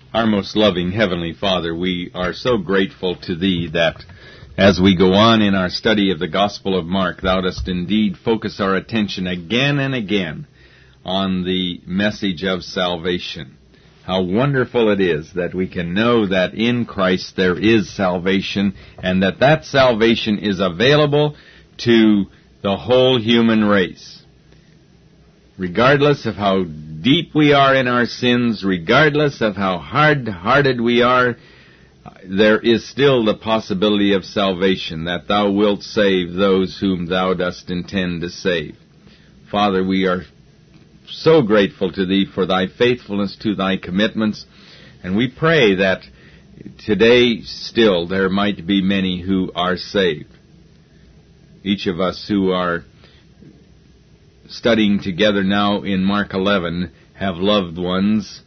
Our most loving Heavenly Father, we are so grateful to Thee that as we go on in our study of the Gospel of Mark, Thou dost indeed focus our attention again and again on the message of salvation. How wonderful it is that we can know that in Christ there is salvation, and that salvation is available to the whole human race. Regardless of how deep we are in our sins, regardless of how hard-hearted we are, there is still the possibility of salvation, that Thou wilt save those whom Thou dost intend to save. Father, we are so grateful to Thee for Thy faithfulness to Thy commitments, and we pray that today still there might be many who are saved. Each of us who are studying together now in Mark 11 have loved ones,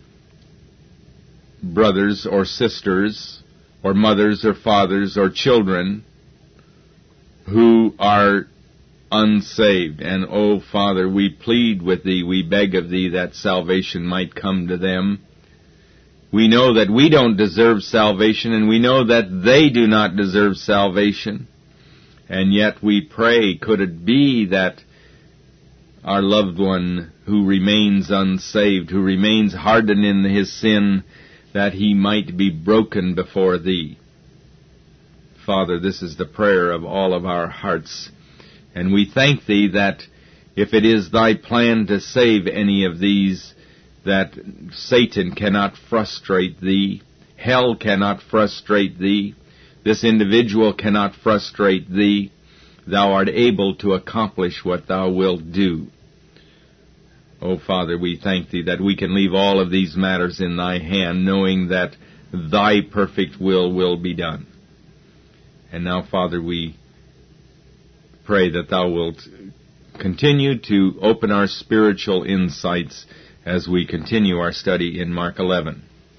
brothers or sisters, or mothers or fathers or children who are unsaved. And, oh, Father, we plead with Thee, we beg of Thee that salvation might come to them. We know that we don't deserve salvation, and we know that they do not deserve salvation. And yet we pray, could it be that our loved one who remains unsaved, who remains hardened in his sin, that he might be broken before Thee. Father, this is the prayer of all of our hearts, and we thank Thee that if it is Thy plan to save any of these, that Satan cannot frustrate Thee, hell cannot frustrate Thee, this individual cannot frustrate Thee. Thou art able to accomplish what Thou wilt do. Oh, Father, we thank Thee that we can leave all of these matters in Thy hand, knowing that Thy perfect will be done. And now, Father, we pray that Thou wilt continue to open our spiritual insights as we continue our study in Mark 11.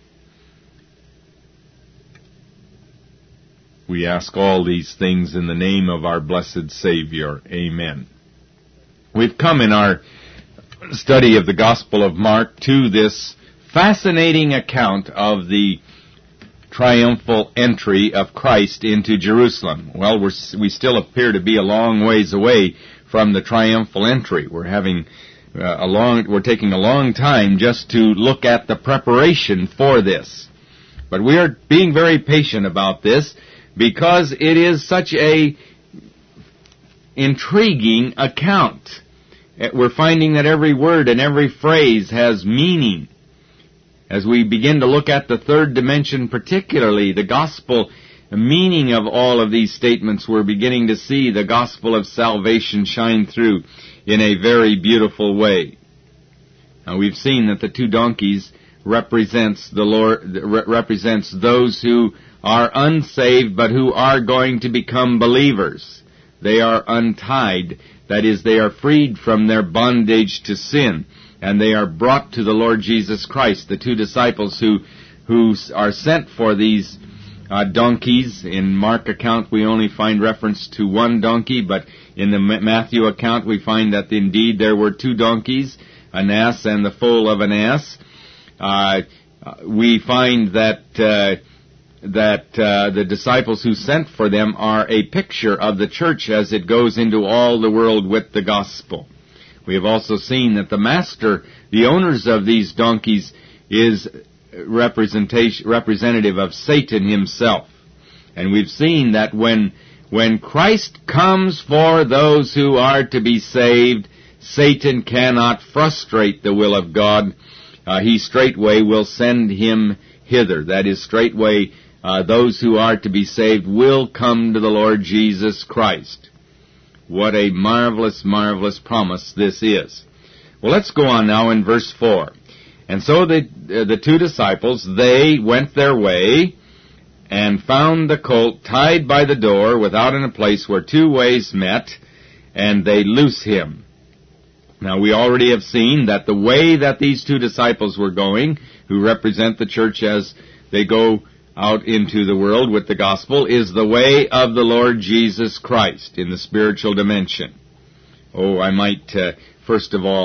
We ask all these things in the name of our blessed Savior. Amen. We've come in our study of the Gospel of Mark to this fascinating account of the triumphal entry of Christ into Jerusalem. Well, we still appear to be a long ways away from the triumphal entry. We're taking a long time just to look at the preparation for this. But we are being very patient about this because it is such a intriguing account. We're finding that every word and every phrase has meaning. As we begin to look at the third dimension, particularly the gospel meaning of all of these statements, we're beginning to see the gospel of salvation shine through in a very beautiful way. Now, we've seen that the two donkeys represents those who are unsaved but who are going to become believers. They are untied. That is, they are freed from their bondage to sin, and they are brought to the Lord Jesus Christ. The two disciples who are sent for these donkeys. In Mark account we only find reference to one donkey, but in the Matthew account we find that indeed there were two donkeys, an ass and the foal of an ass. We find that the disciples who sent for them are a picture of the church as it goes into all the world with the gospel. We have also seen that the master, the owners of these donkeys, is representative of Satan himself. And we've seen that when Christ comes for those who are to be saved, Satan cannot frustrate the will of God. He straightway will send him hither. That is, straightway those who are to be saved will come to the Lord Jesus Christ. What a marvelous, marvelous promise this is. Well, let's go on now in verse 4. And so the two disciples, they went their way and found the colt tied by the door without in a place where two ways met, and they loose him. Now, we already have seen that the way that these two disciples were going, who represent the church as they go out into the world with the gospel, is the way of the Lord Jesus Christ in the spiritual dimension. Oh, I might, first of all,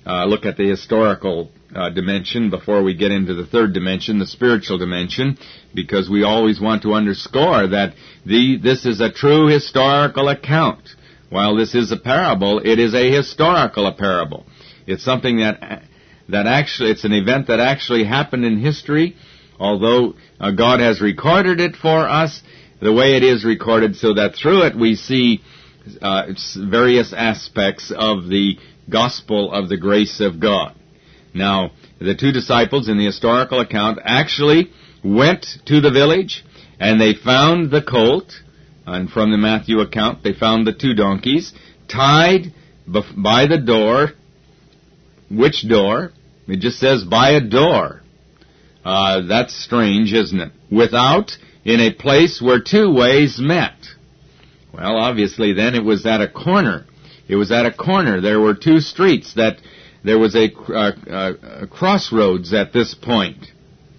look at the historical dimension before we get into the third dimension, the spiritual dimension, because we always want to underscore that this is a true historical account. While this is a parable, it is a historical parable. It's something that actually, it's an event that actually happened in history, although God has recorded it for us the way it is recorded, so that through it we see various aspects of the gospel of the grace of God. Now, the two disciples in the historical account actually went to the village, and they found the colt, and from the Matthew account, they found the two donkeys tied by the door. Which door? It just says by a door. That's strange, isn't it? Without, in a place where two ways met. Well, obviously then it was at a corner. It was at a corner. There were two streets there was a crossroads at this point.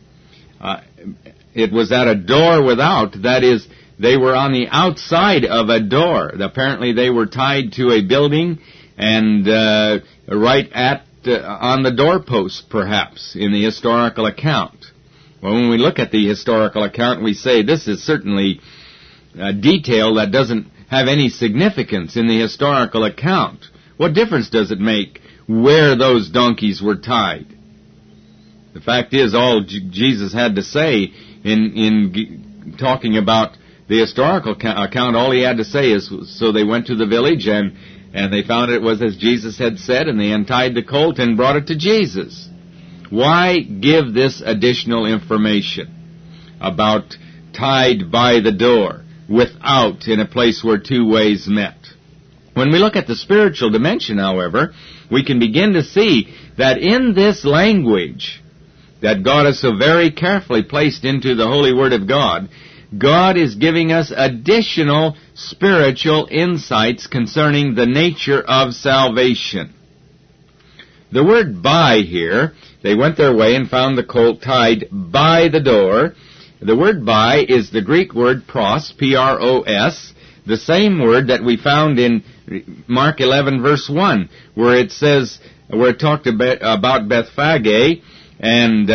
It was at a door without. That is, they were on the outside of a door. Apparently they were tied to a building and right at on the doorpost, perhaps, in the historical account. Well, when we look at the historical account, we say this is certainly a detail that doesn't have any significance in the historical account. What difference does it make where those donkeys were tied? The fact is, all Jesus had to say in talking about the historical account, all he had to say is, so they went to the village and they found it was as Jesus had said, and they untied the colt and brought it to Jesus. Why give this additional information about tied by the door, without, in a place where two ways met? When we look at the spiritual dimension, however, we can begin to see that in this language that God has so very carefully placed into the Holy Word of God, God is giving us additional spiritual insights concerning the nature of salvation. The word by here, they went their way and found the colt tied by the door. The word by is the Greek word pros, P-R-O-S, the same word that we found in Mark 11 verse 1, where it says, where it talked about Bethphage and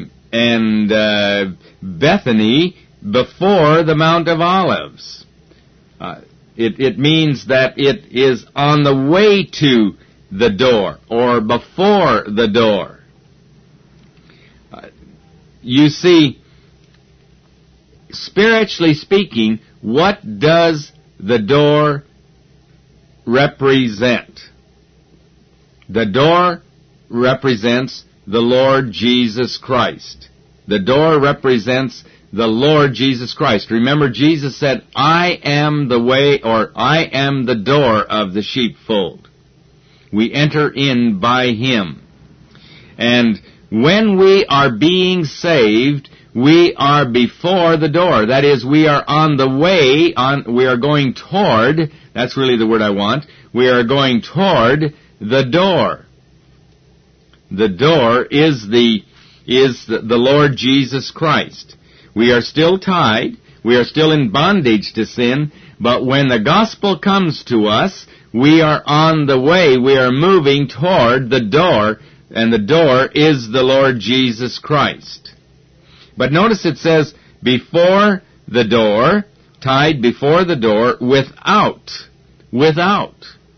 Bethany before the Mount of Olives. It means that it is on the way to the door, or before the door. You see, spiritually speaking, what does the door represent? The door represents the Lord Jesus Christ. The door represents the Lord Jesus Christ. Remember, Jesus said, I am the way, or I am the door of the sheepfold. We enter in by Him. And when we are being saved, we are before the door. That is, we are on the way, we are going toward, that's really the word I want, we are going toward the door. The door is the Lord Jesus Christ. We are still tied, we are still in bondage to sin, but when the gospel comes to us, we are on the way, we are moving toward the door, and the door is the Lord Jesus Christ. But notice it says, before the door, tied before the door, without. Without.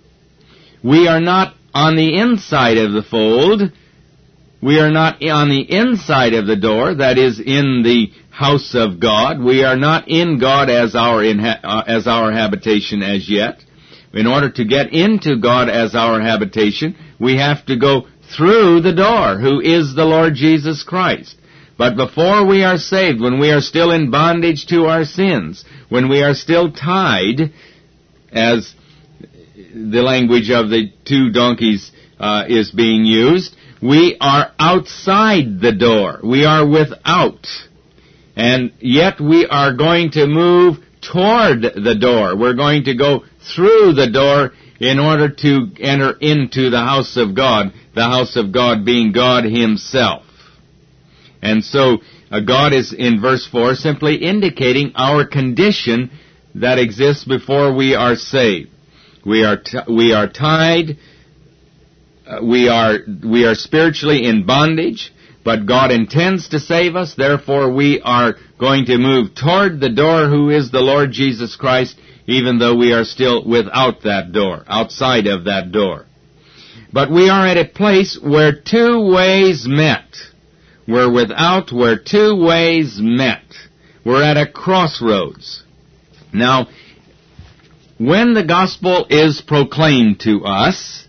We are not on the inside of the fold. We are not on the inside of the door, that is, in the house of God. We are not in God as our habitation as yet. In order to get into God as our habitation, we have to go through the door, who is the Lord Jesus Christ. But before we are saved, when we are still in bondage to our sins, when we are still tied, as the language of the two donkeys is being used, we are outside the door. We are without. And yet we are going to move toward the door. We're going to go through the door in order to enter into the house of God being God Himself. And so God is, in verse 4, simply indicating our condition that exists before we are saved. We are tied we are spiritually in bondage, but God intends to save us. Therefore, we are going to move toward the door, who is the Lord Jesus Christ, even though we are still without that door, outside of that door. But we are at a place where two ways met. We're without where two ways met. We're at a crossroads. Now, when the gospel is proclaimed to us,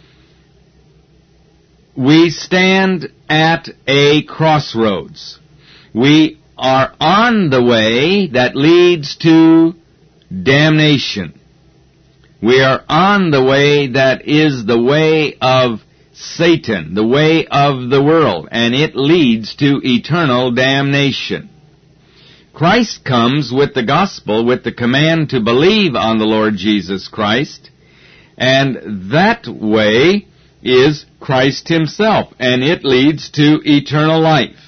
we stand at a crossroads. We are on the way that leads to damnation. We are on the way that is the way of Satan, the way of the world, and it leads to eternal damnation. Christ comes with the gospel, with the command to believe on the Lord Jesus Christ, and that way is Christ himself, and it leads to eternal life.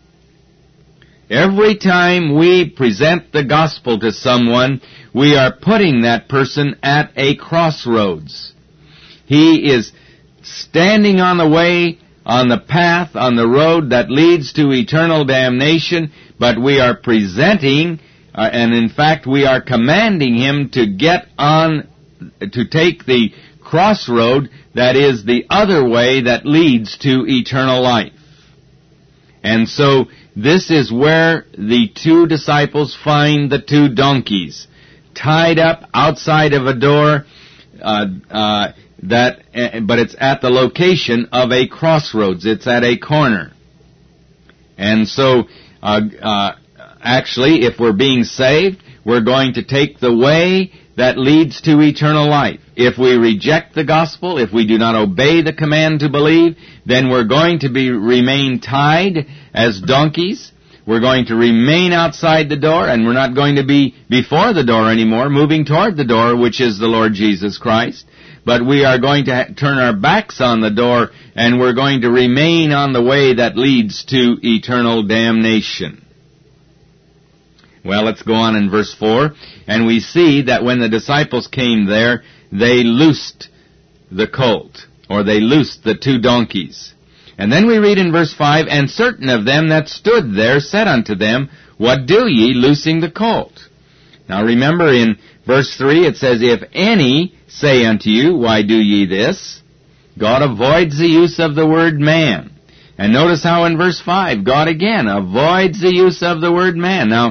Every time we present the gospel to someone, we are putting that person at a crossroads. He is standing on the way, on the path, on the road that leads to eternal damnation, but we are presenting, and in fact we are commanding him to get on, to take the crossroad that is the other way that leads to eternal life. And so this is where the two disciples find the two donkeys tied up outside of a door, but it's at the location of a crossroads. It's at a corner. And so, actually, if we're being saved, we're going to take the way that leads to eternal life. If we reject the gospel, if we do not obey the command to believe, then we're going to remain tied as donkeys. We're going to remain outside the door, and we're not going to be before the door anymore, moving toward the door, which is the Lord Jesus Christ. But we are going to turn our backs on the door, and we're going to remain on the way that leads to eternal damnation. Well, let's go on in verse 4, and we see that when the disciples came there, they loosed the colt, or they loosed the two donkeys. And then we read in verse 5, and certain of them that stood there said unto them, What do ye, loosing the colt? Now remember in verse 3 it says, If any say unto you, Why do ye this? God avoids the use of the word man. And notice how in verse 5, God again avoids the use of the word man. Now,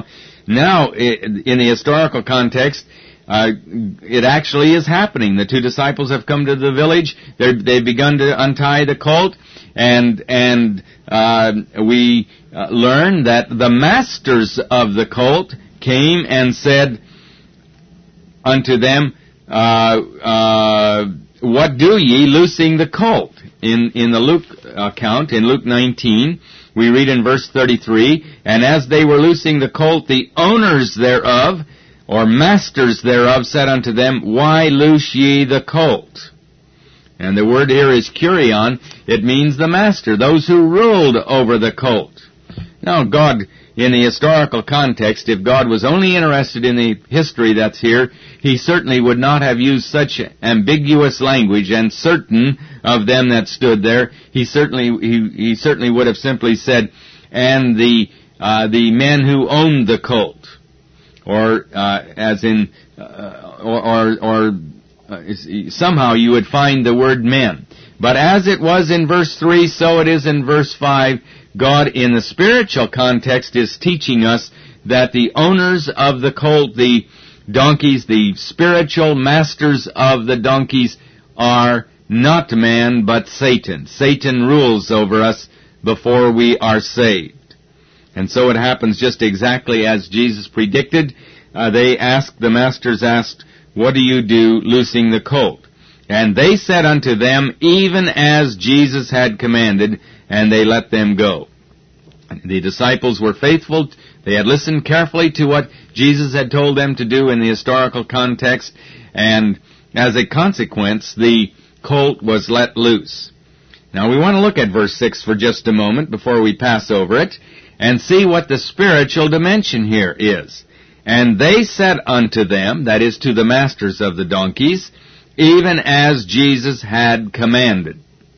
in the historical context, it actually is happening. The two disciples have come to the village. They've begun to untie the colt, and we learn that the masters of the colt came and said unto them, What do ye, loosing the colt? In the Luke account, in Luke 19, we read in verse 33, And as they were loosing the colt, the owners thereof, or masters thereof, said unto them, Why loose ye the colt? And the word here is kurion. It means the master, those who ruled over the colt. Now, God, in the historical context, if God was only interested in the history that's here, He certainly would not have used such ambiguous language, and certain of them that stood there. He certainly would have simply said, and the men who owned the colt, or somehow you would find the word men. But as it was in verse 3, so it is in verse 5. God, in the spiritual context, is teaching us that the owners of the colt, the donkeys, the spiritual masters of the donkeys, are not man, but Satan. Satan rules over us before we are saved. And so it happens just exactly as Jesus predicted. The masters asked, What do you do, loosing the colt? And they said unto them, Even as Jesus had commanded, and they let them go. The disciples were faithful. They had listened carefully to what Jesus had told them to do in the historical context, and as a consequence, the colt was let loose. Now we want to look at verse 6 for just a moment before we pass over it, and see what the spiritual dimension here is. And they said unto them, that is to the masters of the donkeys, even as Jesus had commanded.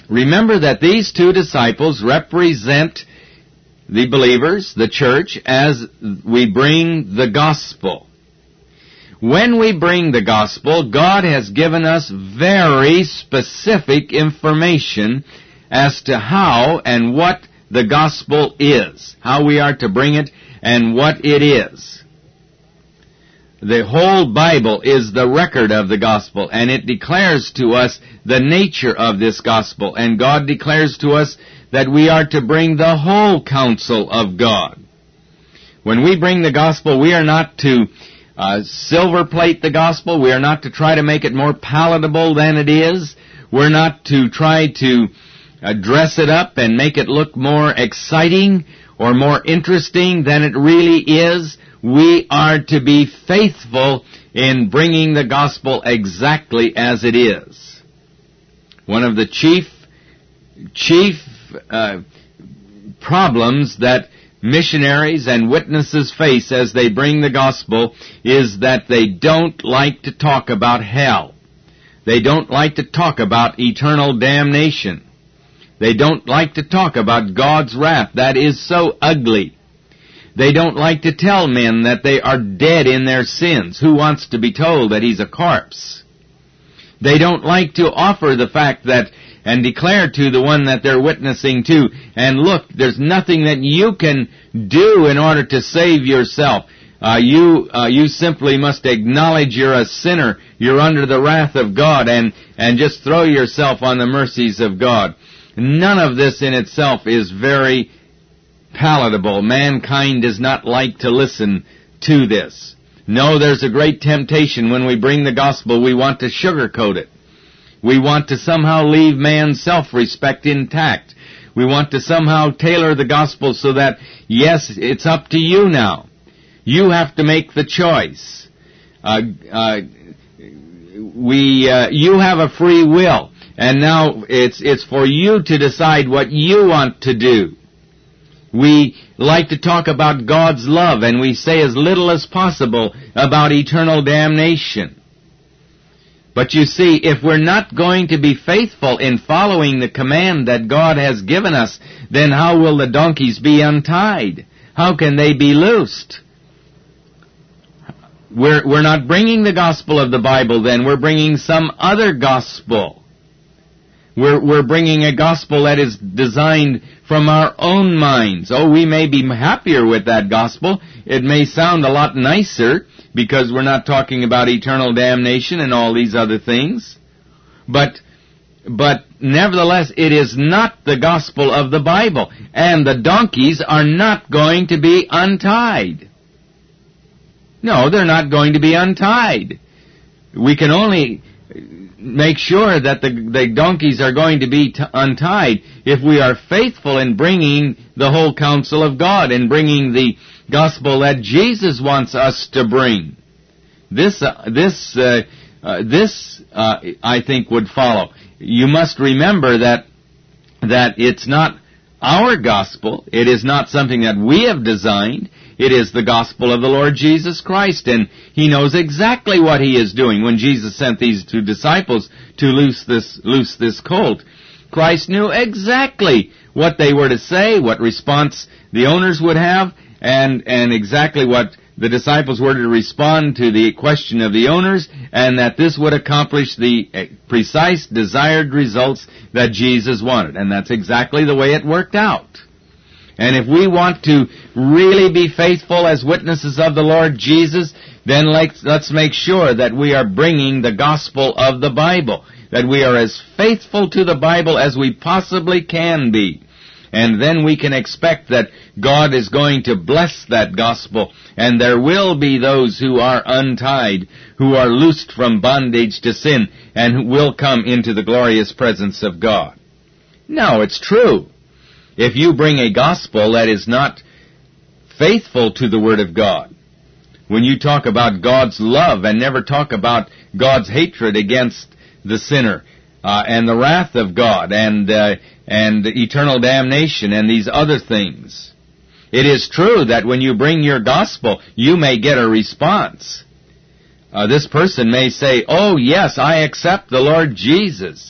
Remember that these two disciples represent the believers, the church, as we bring the gospel. When we bring the gospel, God has given us very specific information as to how and what the gospel is, how we are to bring it and what it is. The whole Bible is the record of the gospel, and it declares to us the nature of this gospel, and God declares to us that we are to bring the whole counsel of God. When we bring the gospel, we are not to silver plate the gospel. We are not to try to make it more palatable than it is. We're not to try to dress it up and make it look more exciting or more interesting than it really is. We are to be faithful in bringing the gospel exactly as it is. One of the chief problems that missionaries and witnesses face as they bring the gospel is that they don't like to talk about hell. They don't like to talk about eternal damnation. They don't like to talk about God's wrath. That is so ugly. They don't like to tell men that they are dead in their sins. Who wants to be told that he's a corpse? They don't like to offer the fact that and declare to the one that they're witnessing to, and look, there's nothing that you can do in order to save yourself. You simply must acknowledge you're a sinner. You're under the wrath of God, and just throw yourself on the mercies of God. None of this in itself is very palatable. Mankind does not like to listen to this. No, there's a great temptation when we bring the gospel. We want to sugarcoat it. We want to somehow leave man's self-respect intact. We want to somehow tailor the gospel so that, yes, it's up to you now. You have to make the choice. You have a free will, and now it's for you to decide what you want to do. We like to talk about God's love, and we say as little as possible about eternal damnation. But you see, if we're not going to be faithful in following the command that God has given us, then how will the donkeys be untied? How can they be loosed? We're not bringing the gospel of the Bible then. We're bringing some other gospel. We're bringing a gospel that is designed from our own minds. Oh, we may be happier with that gospel. It may sound a lot nicer because we're not talking about eternal damnation and all these other things. But nevertheless, it is not the gospel of the Bible. And the donkeys are not going to be untied. No, they're not going to be untied. We can only make sure that the donkeys are going to be untied if we are faithful in bringing the whole counsel of God and bringing the gospel that Jesus wants us to bring. This, I think, would follow. You must remember that it's not our gospel. It is not something that we have designed. It is the gospel of the Lord Jesus Christ, and He knows exactly what He is doing. When Jesus sent these two disciples to loose this colt, Christ knew exactly what they were to say, what response the owners would have, and exactly what the disciples were to respond to the question of the owners, and that this would accomplish the precise desired results that Jesus wanted. And that's exactly the way it worked out. And if we want to really be faithful as witnesses of the Lord Jesus, then let's make sure that we are bringing the gospel of the Bible, that we are as faithful to the Bible as we possibly can be. And then we can expect that God is going to bless that gospel, and there will be those who are untied, who are loosed from bondage to sin, and who will come into the glorious presence of God. Now, it's true. If you bring a gospel that is not faithful to the Word of God, when you talk about God's love and never talk about God's hatred against the sinner, and the wrath of God, and eternal damnation, and these other things, it is true that when you bring your gospel, you may get a response. This person may say, "Oh, yes, I accept the Lord Jesus."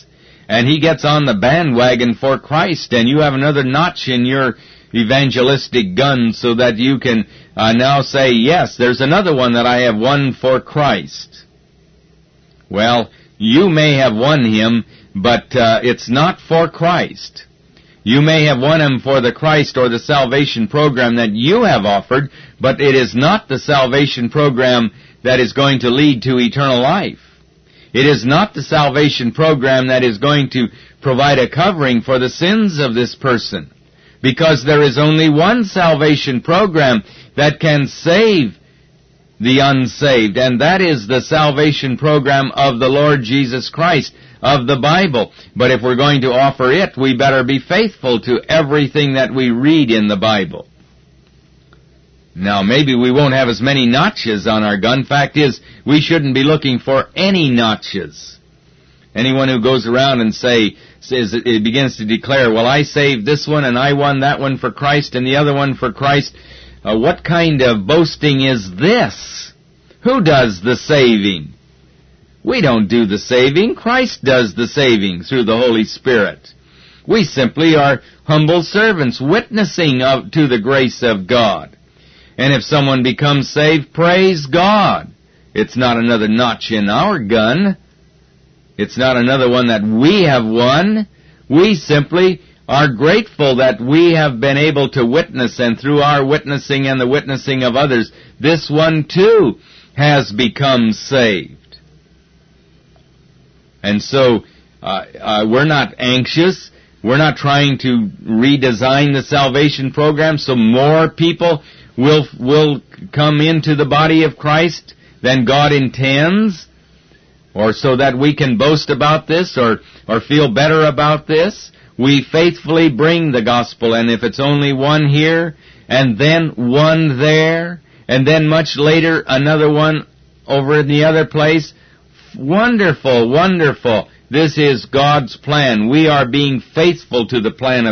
and he gets on the bandwagon for Christ, and you have another notch in your evangelistic gun so that you can now say, yes, there's another one that I have won for Christ. Well, you may have won him, but it's not for Christ. You may have won him for the Christ or the salvation program that you have offered, but it is not the salvation program that is going to lead to eternal life. It is not the salvation program that is going to provide a covering for the sins of this person, because there is only one salvation program that can save the unsaved, and that is the salvation program of the Lord Jesus Christ, of the Bible. But if we're going to offer it, we better be faithful to everything that we read in the Bible. Now, maybe we won't have as many notches on our gun. Fact is, we shouldn't be looking for any notches. Anyone who goes around and it begins to declare, well, I saved this one and I won that one for Christ and the other one for Christ. What kind of boasting is this? Who does the saving? We don't do the saving. Christ does the saving through the Holy Spirit. We simply are humble servants witnessing to the grace of God. And if someone becomes saved, praise God. It's not another notch in our gun. It's not another one that we have won. We simply are grateful that we have been able to witness, and through our witnessing and the witnessing of others, this one too has become saved. And so we're not anxious. We're not trying to redesign the salvation program so more people will come into the body of Christ than God intends, or so that we can boast about this or feel better about this. We faithfully bring the gospel, and if it's only one here, and then one there, and then much later another one over in the other place, wonderful, wonderful. This is God's plan. We are being faithful to the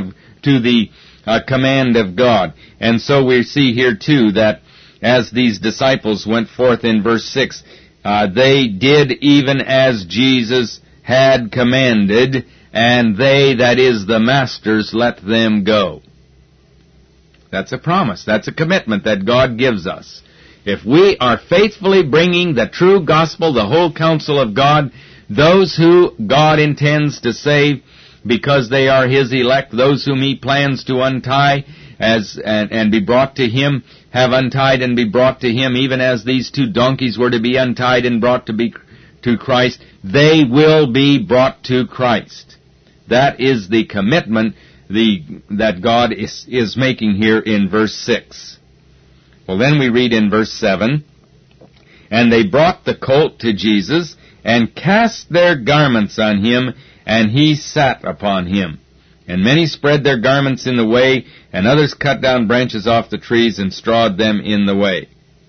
command of God. And so we see here too that as these disciples went forth in verse 6, they did even as Jesus had commanded, and they, that is the masters, let them go. That's a promise. That's a commitment that God gives us. If we are faithfully bringing the true gospel, the whole counsel of God, those who God intends to save because they are His elect, those whom He plans to untie and be brought to Him, have untied and be brought to Him, even as these two donkeys were to be untied and brought to Christ, they will be brought to Christ. That is the commitment that God is making here in verse 6. Well, then we read in verse 7, and they brought the colt to Jesus, and cast their garments on him, and he sat upon him. And many spread their garments in the way, and others cut down branches off the trees and strawed them in the way.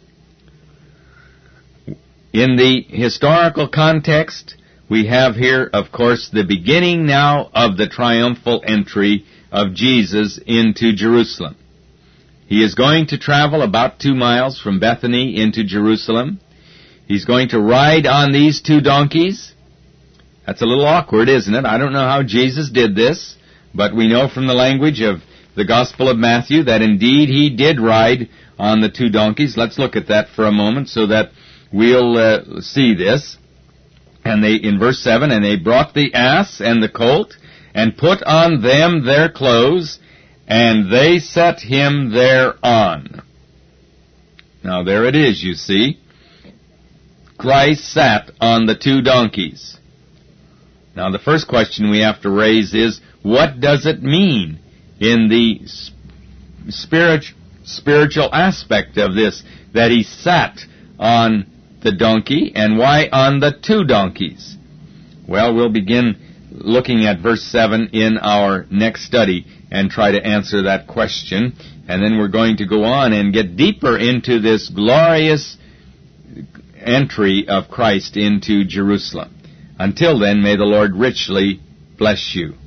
In the historical context, we have here, of course, the beginning now of the triumphal entry of Jesus into Jerusalem. He is going to travel about 2 miles from Bethany into Jerusalem. He's going to ride on these two donkeys. That's a little awkward, isn't it? I don't know how Jesus did this, but we know from the language of the Gospel of Matthew that indeed he did ride on the two donkeys. Let's look at that for a moment so that we'll see this. And they, in verse 7, and they brought the ass and the colt, and put on them their clothes, and they set him thereon. Now there it is, you see. Christ sat on the two donkeys. Now the first question we have to raise is, what does it mean in the spiritual aspect of this, that he sat on the donkey, and why on the two donkeys? Well, we'll begin looking at verse 7 in our next study and try to answer that question, and then we're going to go on and get deeper into this glorious entry of Christ into Jerusalem. Until then, may the Lord richly bless you.